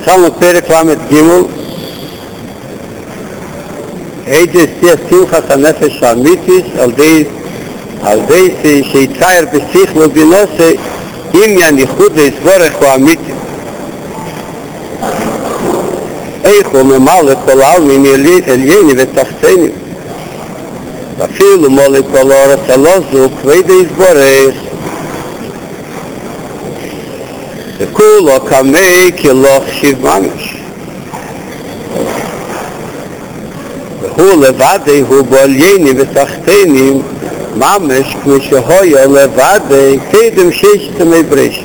התחלנו פרק למד גימול, איזה שמחת הנפש האמיתית על די שיצייר בשיח ובנושא עניין ייחוד ויסבורך הוא אמיתי. איך הוא ממלא כל העלמין עלייני ותחתיני, ואפילו מולא כל האורץ הלוזו כבד יסבורך, וכולו כמי כלוך שיב ממש. והוא לבדי הוא בעלייני ותחתיני ממש כמו שהויה לבדי קדם ששת ימי בראשית.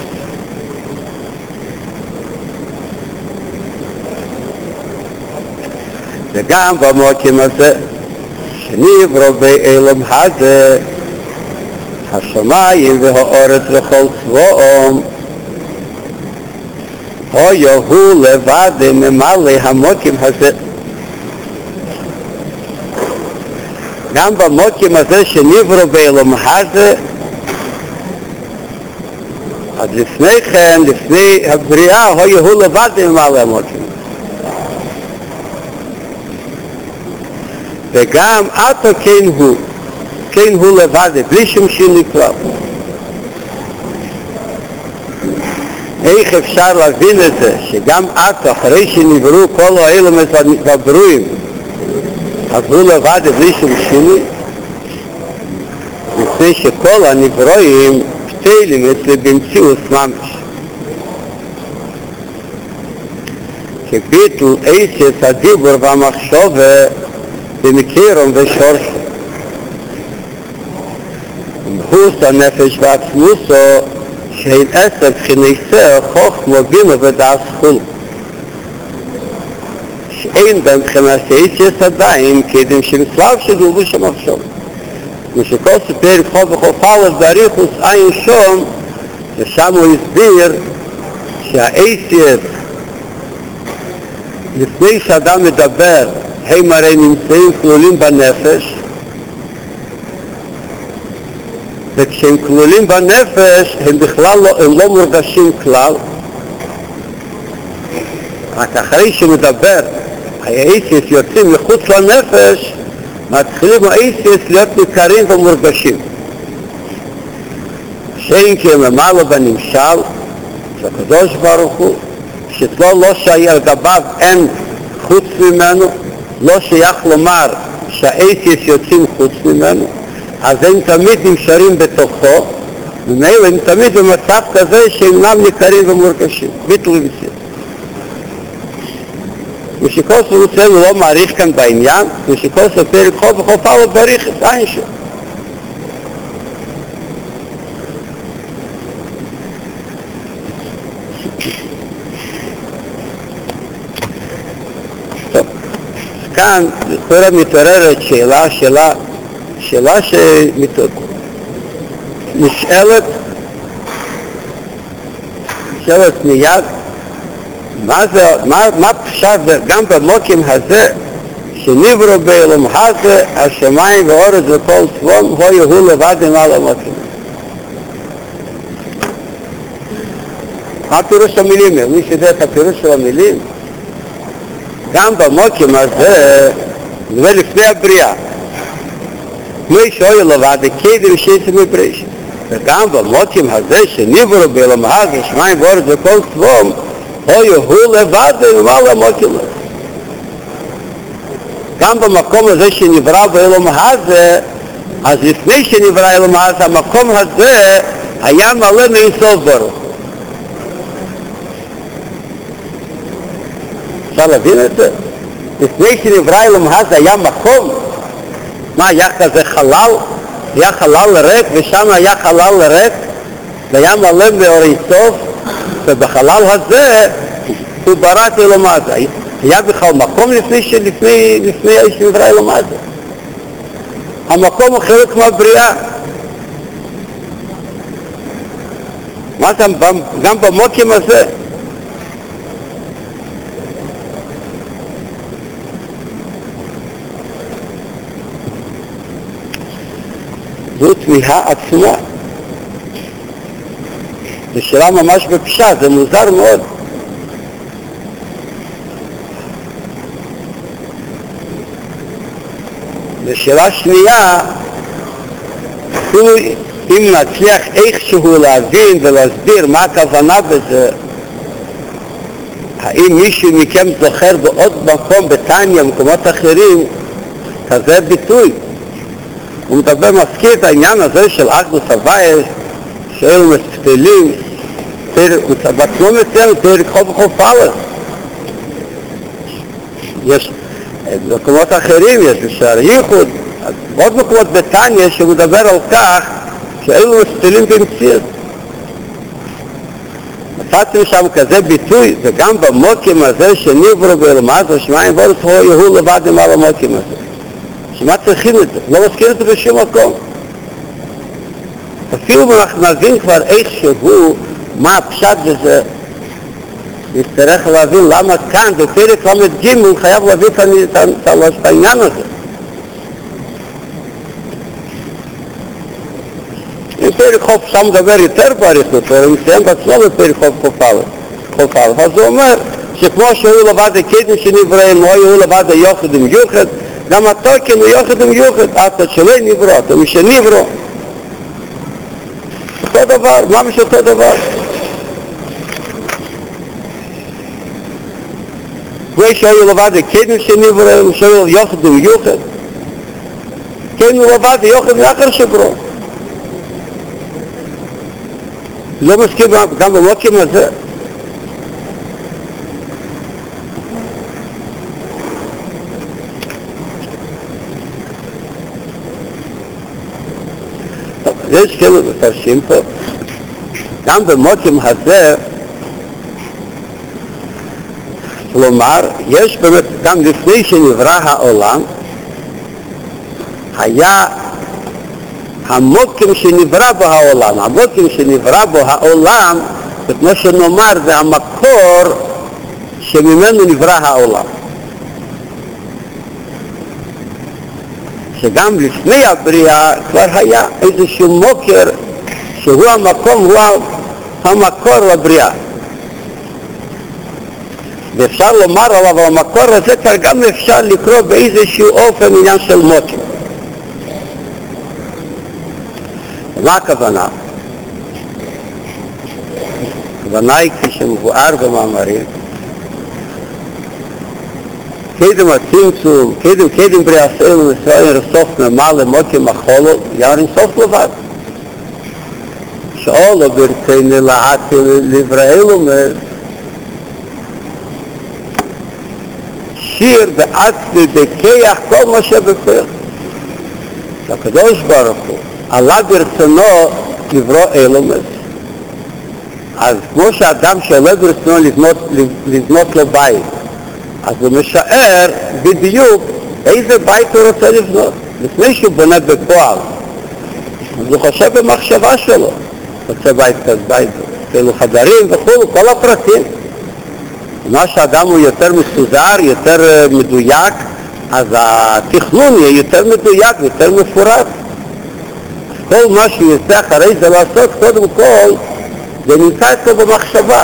וגם במקום הזה שנברא בעולם הזה השמיים והארץ וכל צבאם, הויה הוא לבדי ממלא המקום הזה. גם במקום הזה שנברא בעולם הזה, אז לפני כן, לפני הבריאה, הוא לבד ממלא המקום. וגם עתה כן הוא לבד, בלי שום שינוי כלל. איך אפשר להבין את זה, שגם עתה, אחרי שנבראו כל העולם והברואים, אז הוא לבד בלי שום שינוי? לפני שכל הנברואים פתילים אצלי במציאות ממש. כביטל עשת הדיבור והמחשבה במקרם ושורשו. ומחוס הנפש ועצמוסו שהן עשר בחינסה חוכמה בינה ודעת חול. שאין בהם בחינת עשת עדיין קדם שמצלב שדולבו שם מחשוב. ושכל ספר חוב וחופלת באריכוס עין שום, ושם הוא הסביר שהעשת לפני שאדם מדבר הם הרי נמצאים כלולים בנפש, וכשהם כלולים בנפש הם בכלל לא מורגשים כלל. רק אחרי שמדבר העשת יוצאים מחוץ לנפש, מתחילים העשת להיות ניכרים ומורגשים. שאין כי הם למעלה בנמשל, שהקדוש ברוך הוא, שתלו לא שייך לגביו אין חוץ ממנו, לא שייך לומר שהעשת יוצאים חוץ ממנו, אז הם תמיד נמשרים בתוכו, ומילא הם תמיד במצב כזה שאינם ניכרים ומורגשים, ביטל ומסיר. ושכל ספר לא מעריך כאן בעניין, ושכל ספר חוב וחופל ובריך את עין שלו. טוב, כאן לכאורה מתעוררת שאלה שנשאלת מיד, מה פשט גם במקום הזה שנברא בעולם הזה השמיים והארץ וכל צבאם הוא לבד ממלא המקום. מה פירוש המילים? מי שיודע את הפירוש של המילים? גם במקום הזה זה לפני הבריאה, כמו שהויה לבד קדם ששת ימי בראשית. וגם במקום הזה שנברא בעולם הזה השמיים והארץ וכל צבאם הוא לבד ממלא המקום. גם במקום הזה שנברא בעולם הזה, אז לפני שנברא בעולם הזה, המקום הזה היה מלא מאינסוף ברוך. אפשר להבין את זה? לפני שנברא בעולם הזה היה מקום, מה היה כזה חלל? היה חלל ריק, ושם היה חלל ריק, והיה מלא מאור אינסוף, ובחלל הזה הוא ברא את העולם הזה. היה בכלל מקום לפני שנברא העולם הזה. המקום הוא חלק מהבריאה. מה זה גם במקום הזה? זו תמיהה עצומה. זו שאלה ממש בפשט, זה מוזר מאוד. ושאלה שנייה, אפילו אם נצליח איכשהו להבין ולהסביר מה הכוונה בזה, האם מישהו מכם זוכר בעוד מקום בתניא, במקומות אחרים, כזה ביטוי? הוא מדבר, מזכיר את העניין הזה של אחדות הוויה, שאלו מספלים, בעצמו מציין, פרק חוב וחוב א'. יש מקומות אחרים, יש בשער ייחוד, עוד מקומות בתניא שמדבר על כך שאלו מספלים במציאות. מצאתם שם כזה ביטוי, וגם במוקים הזה שנברו באלמאז השמיים ואורץ הוא יהוא לבד עם על המוקים הזה. שמה צריכים את זה? לא מזכיר את זה בשום מקום. אפילו אם אנחנו נבין כבר איכשהו מה הפשט בזה, נצטרך להבין למה כאן בפרק ל"ג הוא חייב להביא את העניין הזה. בפרק חוף שם מדבר יותר באריכות, הוא מסיים בעצמו בפרק חוף א', אז הוא אומר שכמו שהוא לבד הקדם שנבראם, הוא היו לבד היוחד עם יוחד, גם התוקן הוא יוחד עם יוחד, אתה שלא נברא, אתה משנברא. אותו דבר, ממש אותו דבר. כמו שהיו לבד הקדם שנבראם, שהיו יוחד עם יוחד, כן הוא לבד יוחד מאחר שברא. לא מסכים גם במוקים הזה. יש כאילו מפרשים פה, גם במוקים הזה, כלומר, יש באמת, גם לפני שנברא העולם, היה המוקים שנברא בו העולם. המוקים שנברא בו העולם, כמו שנאמר, זה המקור שממנו נברא העולם. שגם לפני הבריאה כבר היה איזשהו מוקר שהוא המקום, הוא המקור לבריאה. ואפשר לומר עליו, המקור הזה כבר גם אפשר לקרוא באיזשהו אופן עניין של מוקר. מה הכוונה? הכוונה היא כפי שמבואר במאמרים, קדם הצמצום, קדם בריאה סלם ישראל רסוף נאמר למוקים החולו, יאר אינסוף לבד. שאולו ברצני לעתי לבראל אומר, שיר בעצמי בכיח כל מה שבכוח. הקדוש ברוך הוא עלה ברצונו לברוא אלומס. אז כמו שאדם שעולה ברצונו לבנות לו בית, אז הוא משער בדיוק איזה בית הוא רוצה לבנות. לפני שהוא בונה בפועל, אז הוא חושב במחשבה שלו. רוצה בית כזה, בית, כאילו חדרים וכו', כל הפרטים. מה שאדם הוא יותר מסודר, יותר מדויק, אז התכנון יהיה יותר מדויק ויותר מפורט. כל מה שהוא יצא אחרי זה לעשות, קודם כל, זה נמצא אצלו במחשבה.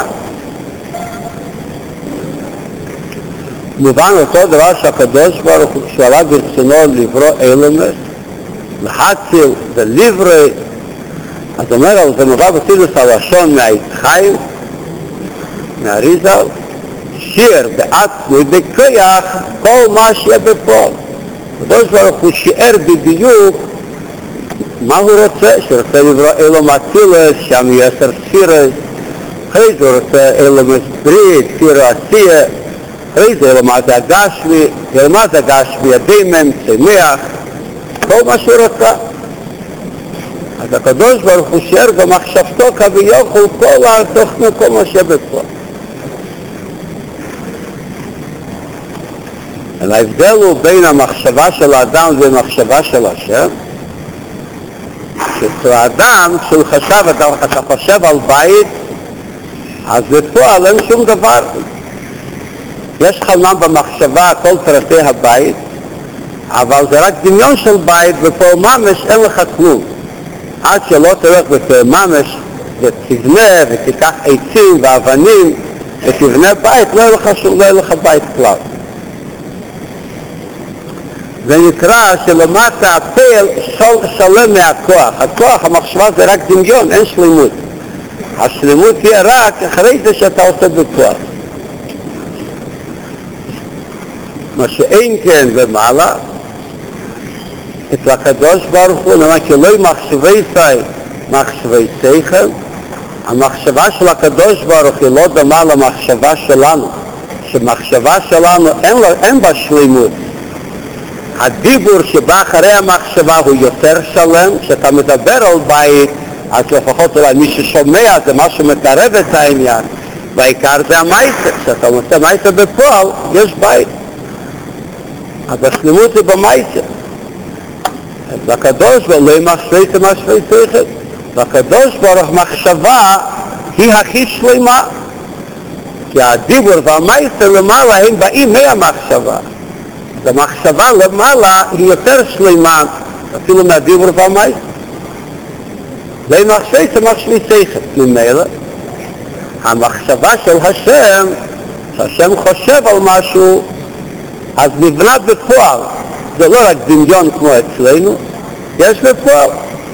מובן אותו דבר שהקדוש ברוך הוא שעלה ברצונו לברוא אלומס, להציל ולברא, אז אומר על זה מובא בסילוס הלשון מהעץ חיים, מהריזל, שיר בעצמי בכיח כל מה שיהיה בפועל. הקדוש ברוך הוא שיער בדיוק מה הוא רוצה, שרוצה לברוא אלום אצילס, שם יהיה 10 ספירס, אחרי זה הוא רוצה אלומס ברית, ספירה עשייה, אחרי זה אלום זה הגשמי, אלום זה הגשמי, הדימם, צמח, כל מה שהוא רוצה. אז הקדוש ברוך הוא שיער במחשבתו כביכול כל התוכנו, כל מה שיהיה בפועל. ההבדל הוא בין המחשבה של האדם ומחשבה של השם, שאצל האדם, כשהוא חשב, אתה חושב על בית, אז בפועל אין שום דבר. יש חלום במחשבה כל פרטי הבית, אבל זה רק דמיון של בית, בפועל ממש אין לך כלום. עד שלא תלך בפועל ממש ותבנה ותיקח עצים ואבנים ותבנה בית, לא יהיה לך בית כלל. זה נקרא שלמטה הפעל שלם מהכוח. הכוח, המחשבה זה רק דמיון, אין שלמות. השלמות תהיה רק אחרי זה שאתה עושה בכוח. מה שאין כן ומעלה, את הקדוש ברוך הוא, נאמר כי לא מחשבי סי, מחשבי שכל, המחשבה של הקדוש ברוך הוא לא דומה למחשבה שלנו, שמחשבה שלנו אין בה שלמות. הדיבור שבא אחרי המחשבה הוא יותר שלם. כשאתה מדבר על בית, אז לפחות אולי מי ששומע זה משהו מקרב את העניין, בעיקר זה המייסר. כשאתה עושה מייסר בפועל, יש בית. אבל שלמות זה במייסר. והקדוש ברוך הוא מחשבי שכל. והקדוש ברוך מחשבה היא הכי שלמה. כי הדיבור והמייסר למעלה הם באים מהמחשבה. המחשבה למעלה היא יותר שלמה אפילו מהדיבור והמייסר. זה מחשבי שכל. ממילא המחשבה של השם, שהשם חושב על משהו, אז נבנה בפועל. זה לא רק דמיון כמו אצלנו, יש בפועל.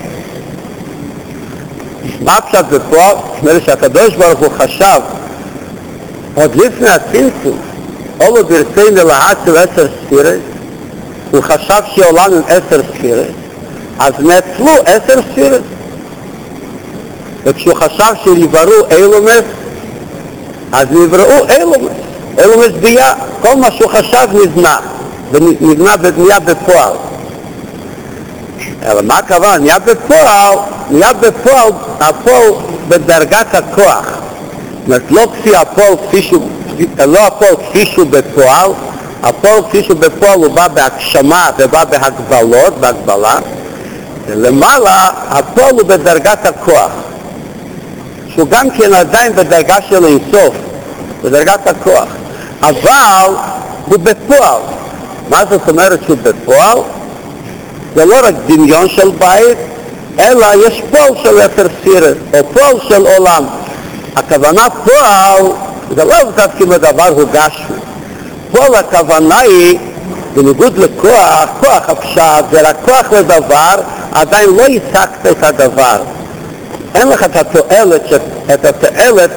מה פשט בפועל? זאת אומרת שהקדוש ברוך הוא חשב עוד לפני הצמצום, אולו ברצינו להציל 10 ספירות, הוא חשב שעולם עם 10 ספירות, אז נעצלו 10 ספירות. וכשהוא חשב שיבראו אילומס, אז נבראו אילומס. אילומס ביה, כל מה שהוא חשב נבנה, ונבנה בבנייה בפועל. אלא מה הכוונה? נהיה בפועל, הפועל בדרגת הכוח. זאת אומרת, לא כפי הפועל כפי שהוא בפועל, הפועל כפי שהוא בפועל הוא בא בהגשמה ובא בהגבלה. למעלה, הפועל הוא בדרגת הכוח, שהוא גם כן עדיין בדרגה של אינסוף, בדרגת הכוח, אבל הוא בפועל. מה זאת אומרת שהוא בפועל? זה לא רק דמיון של בית, אלא יש פועל של 10 ספירות, או פועל של עולם. הכוונה פועל, זה לא דווקא הדבר הוא גשמי. פועל הכוונה היא, בניגוד לכוח, כוח הפשט, זה רק כוח לדבר, עדיין לא השגת את הדבר. אין לך את התועלת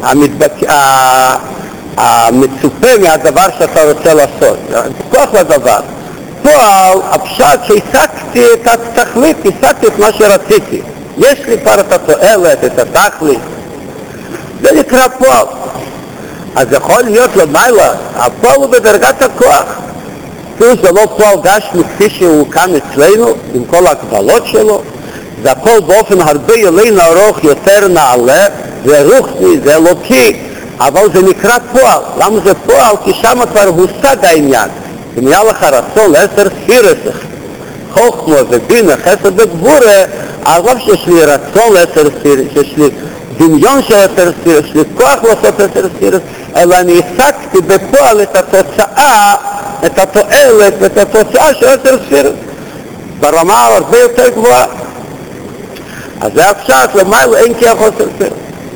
המצופה מהדבר שאתה רוצה לעשות. כוח לדבר. פועל, הפשט שהשגתי את התכלית, השגתי את מה שרציתי. יש לי כבר את התועלת, את התכלית. זה נקרא פועל. אז יכול להיות למעלה, הפועל הוא בדרגת הכוח. כאילו זה לא פועל גשמי כפי שהוא כאן אצלנו, עם כל ההגבלות שלו. זה הכל באופן הרבה אלינו ארוך, יותר נעלה, זה רוחני, זה אלוקי, אבל זה נקרא פועל. למה זה פועל? כי שם כבר הושג העניין. אם היה לך רצון 10 ספירות, חוכמה ובינה, חסד וגבורה, אז לא שיש לי רצון 10 ספירות, שיש לי דמיון של 10 ספירות, יש לי כוח לעשות 10 ספירות, אלא אני השגתי בפועל את התוצאה, את התועלת ואת התוצאה של 10 ספירות, ברמה הרבה יותר גבוהה. אז זה הפשט, למעלה אין כיח 10 ספירות.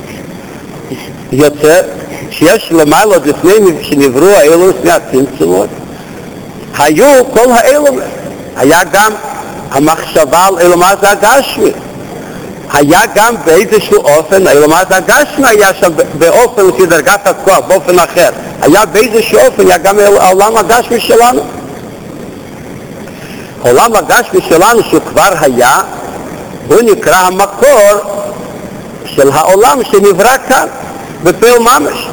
יוצא שיש למעלה לפני שנבראו האילומס מהצמצומות, היו כל האילומס. היה גם המחשבה על אילומס הגשמי. היה גם באיזשהו אופן, האילומס הגשמי היה שם באופן לפי דרגת הכוח, באופן אחר. היה באיזשהו אופן, היה גם העולם הגשמי שלנו. העולם הגשמי שלנו שהוא כבר היה, הוא נקרא המקור של העולם שנברא כאן, בפועל ממש.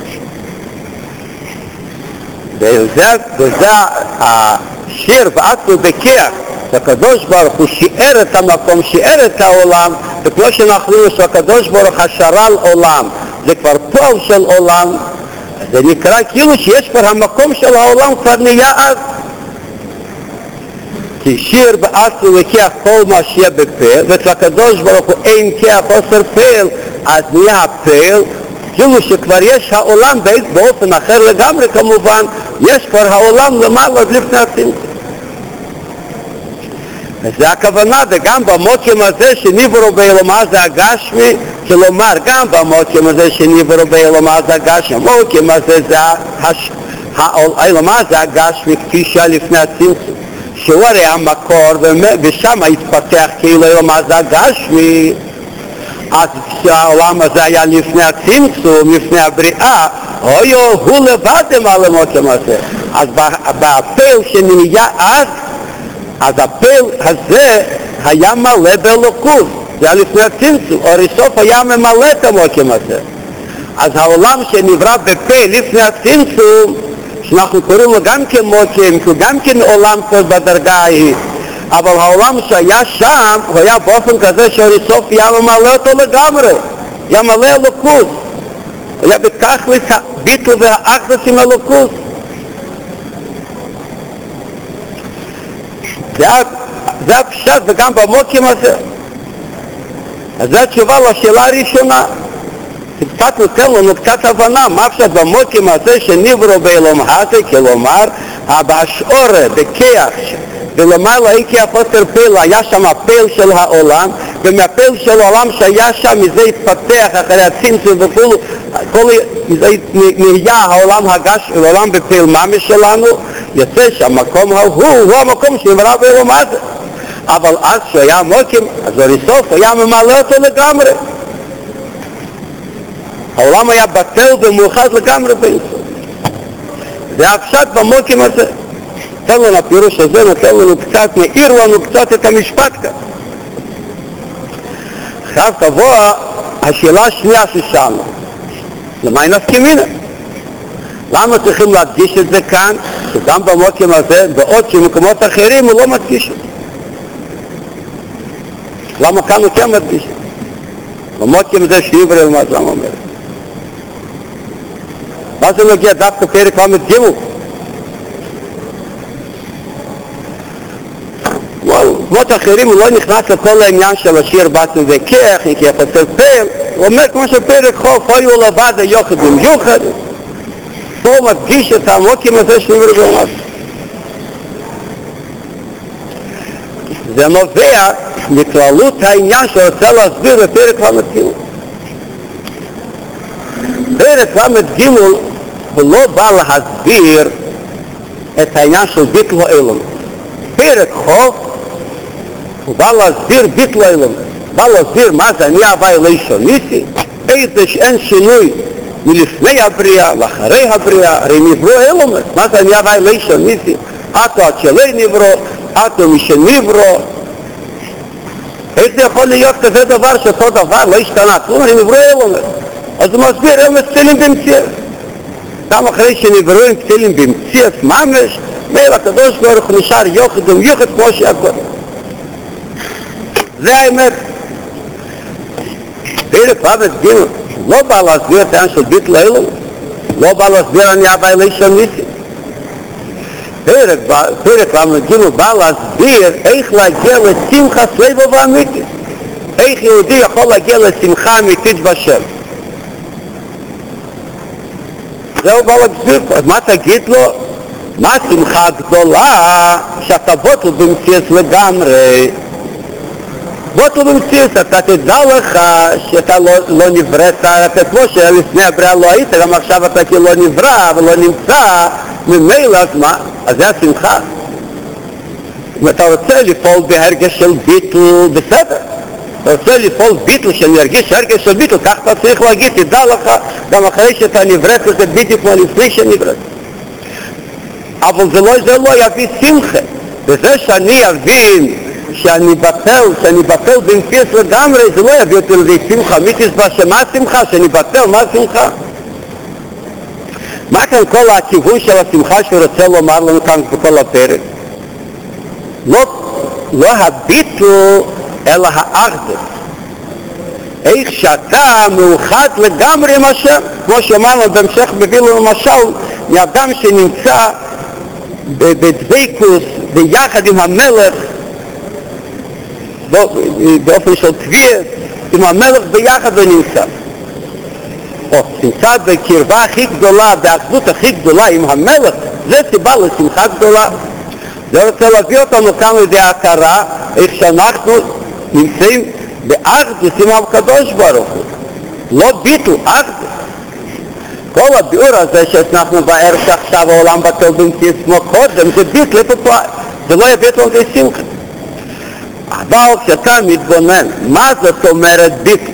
וזה השיר ועצו בכיח, שהקדוש ברוך הוא שיער את המקום, שיער את העולם, וכמו שאנחנו רואים שהקדוש ברוך השרה על עולם, זה כבר פועל של עולם, זה נקרא כאילו שיש כבר המקום של העולם כבר נהיה אז. כי שיר ועצו וכיח כל מה שיהיה בפועל, ואצל הקדוש ברוך הוא אין כיח עושר פועל, אז נהיה הפועל, כאילו שכבר יש העולם באופן אחר לגמרי כמובן, יש כבר העולם למעלה עוד לפני הצמצום. וזה הכוונה, וגם במוקים הזה שנבראו באילומס הגשמי, כלומר גם במוקים הזה שנבראו באילומס הגשמי, המוקים הזה זה האילומס הגשמי כפי שהיה לפני הצמצום. שהוא הרי המקור ושם התפתח כאילו עולם הזה הגשמי, אז כשהעולם הזה היה לפני הצמצום, לפני הבריאה, הוא לבד מעלה מוקם הזה. אז בפעל שנהיה אז הפעל הזה היה מלא באלוקות, זה היה לפני הצמצום, אור סוף היה ממלא את המוקם הזה. אז העולם שנברא בפה לפני הצמצום, שאנחנו קוראים לו גם כן מוקם, כי הוא גם כן עולם פה בדרגה ההיא, אבל העולם שהיה שם, הוא היה באופן כזה שאור סוף היה ממלא אותו לגמרי, היה מלא אלוקות, הוא היה בתכלית הביטול והאחדות עם אלוקות. זה הפשט וגם במוקם הזה. אז זו התשובה לשאלה הראשונה. קצת נותן לנו קצת הבנה מה הפשט במוקם הזה שנברו באלום הזה, כלומר בהשעורה, בכיח, ולמעלה איקי הפוסטר פלא, היה שם הפל של העולם, ומהפל של העולם שהיה שם, מזה התפתח אחרי הצמצום וכל מזה נהיה העולם העולם בפל ממש שלנו, יוצא שהמקום הוא המקום שנברא באלום הזה. אבל אז שהיה מוקם, אז אוריסוף היה ממלא אותו לגמרי. העולם היה בטל ומאוחד לגמרי באינסוף. זה הפשט במוקם הזה. נתן לנו הפירוש הזה, נתן לנו קצת, מאיר לנו קצת את המשפט כאן. עכשיו תבוא השאלה השנייה ששאלנו. למה נסכימינה? למה צריכים להדגיש את זה כאן, שגם במוקם הזה, בעוד שמקומות אחרים הוא לא מדגיש את זה? למה כאן הוא כן מדגיש את זה? במוקם הזה שיברא מה זה אומר. מה זה נגיע דווקא פרק למד ג'? במקומות אחרים הוא לא נכנס לכל העניין של השיר בטן וכך, כי יחסר פל, הוא אומר כמו שפרק חוף, היו לבד היוחד ומיוחד, פה הוא מדגיש את המוקם הזה שיברא במקום. זה נובע מכללות העניין שרוצה להסביר בפרק למד ג'. פרק למד ג' הוא לא בא להסביר את העניין של ביטול העולם. פרק חוף הוא בא להסביר ביטול העולם, בא להסביר מה זה אני הווי לישון ניסי, איזה שאין שינוי מלפני הבריאה לאחרי הבריאה, הרי נברו העולם, מה זה אני הווי לישון ניסי, אתו עד שלא נברו, אתו משנברו, איך זה יכול להיות כזה דבר שאותו דבר לא השתנה, כלומר הרי נברו העולם, אז הוא מסביר, הם פצילים במציאות. גם אחרי שנברו הם פצילים במציאות ממש, מייל הקדוש ברוך הוא נשאר יוחד ומיוחד כמו שהכל. זה האמת. פרק למד ג' לא בא להסביר את העניין של ביטול העולם, לא בא להסביר אני הווי לישון ניסי. פרק למד ג' בא להסביר איך להגיע לשמחה סבב ואמיתית. איך יהודי יכול להגיע לשמחה אמיתית בשם. זהו בא להסביר. אז מה תגיד לו? מה השמחה הגדולה שאתה בוטל במציאות לגמרי? בוטל במציאות, אתה תדע לך שאתה לא נבראת, אתה כמו שלפני הבריאה לא היית, גם עכשיו אתה כאילו לא נברא ולא נמצא, ממילא אז מה? אז זה השמחה. אם אתה רוצה לפעול בהרגש של ביטל, בסדר. אתה רוצה לפעול ביטל, שאני ארגיש הרגש של ביטל, כך אתה צריך להגיד, תדע לך, גם אחרי שאתה נבראת, זה בדיוק כמו לפני שנבראת. אבל זה לא יביא שמחה. וזה שאני אבין שאני בטל במציאות לגמרי, זה לא יביא אותי לזה שמחה. מי תסבא שמה שמחה? שאני בטל, מה שמחה? מה כאן כל הכיוון של השמחה שהוא רוצה לומר לנו כאן בכל הפרק? לא הביטול, אלא האחדות. איך שאתה מאוחד לגמרי עם השם, כמו שאמרנו בהמשך מביא לנו למשל, מאדם שנמצא בדבקות ביחד עם המלך, באופן של תביעה, עם המלך ביחד ונמצא. או נמצא בקרבה הכי גדולה, באחדות הכי גדולה עם המלך, זה סיבה לשמחה גדולה. זה רוצה להביא אותנו כאן לידי ההכרה, איך שאנחנו נמצאים באחדות עם הקדוש ברוך הוא. לא ביטול, אחדות. כל הביאור הזה שאנחנו בערך שעכשיו העולם בטל במציאות כמו קודם, זה ביטול, זה לא יביא לנו לשמחה. אבל כשאתה מתבונן, מה זאת אומרת ביטל?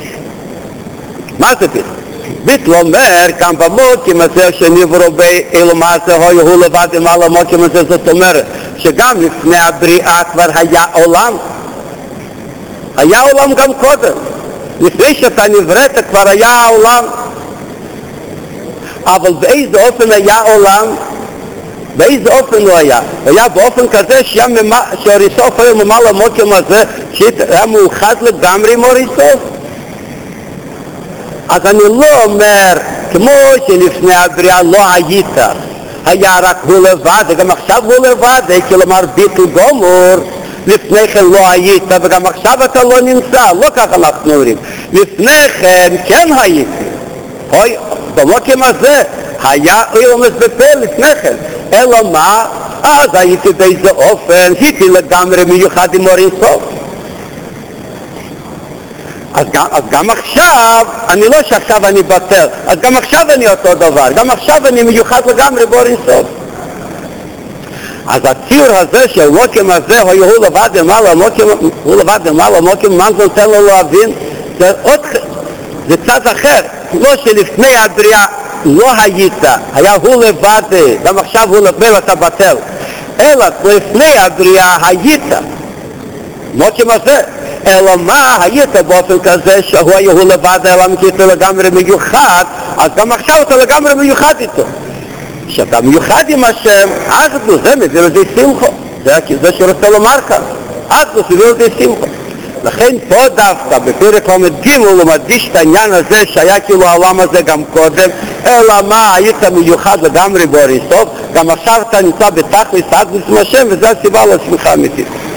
מה זה ביטל? ביטל אומר כאן במוקים הזה שנברו באילו מעשה הוא לבד עם על המוקים הזה, זאת אומרת שגם לפני הבריאה כבר היה עולם. היה עולם גם קודם. לפני שאתה נבראת כבר היה העולם. אבל באיזה אופן היה עולם? באיזה אופן הוא היה? היה באופן כזה שהריסוף היה ממעל המוקים הזה שהיה מאוחד לגמרי עם הריסוף. אז אני לא אומר, כמו שלפני הבריאה לא היית, היה רק הוא לבד, וגם עכשיו הוא לבד, כלומר ביטל גמור, לפני כן לא היית, וגם עכשיו אתה לא נמצא, לא ככה אנחנו אומרים. לפני כן כן הייתי. במוקים הזה היה אילומס בפה לפני כן. אלא מה? אז הייתי באיזה אופן, הייתי לגמרי מיוחד עם אור אינסוף. אז גם עכשיו, אני לא שעכשיו אני בטל, אז גם עכשיו אני אותו דבר, גם עכשיו אני מיוחד לגמרי באור אינסוף. אז הציור הזה של מוקים הזה, הוא לבד למעלה מוקים, מה זה נותן לו להבין? זה צד אחר, לא שלפני הבריאה לא היית, היה הוא לבד, גם עכשיו הוא לבד ואתה בטל, אלא לפני הבריאה היית, מוקים הזה, אלא מה היית באופן כזה שהוא היה הוא לבד, אלא מכיתה לגמרי מיוחד, אז גם עכשיו אתה לגמרי מיוחד איתו. כשאתה מיוחד עם השם, אחדות, זה מביא לזה שמחו. זה שרוצה לומר כאן. אחדות, מביא לזה שמחו. לכן פה דווקא, בפרק ל"ג הוא מדגיש את העניין הזה שהיה כאילו העולם הזה גם קודם, אלא מה, היית מיוחד לגמרי באור אינסוף, גם עכשיו אתה נמצא בתכלס אחדות עם השם, וזו הסיבה לשמחה אמיתית.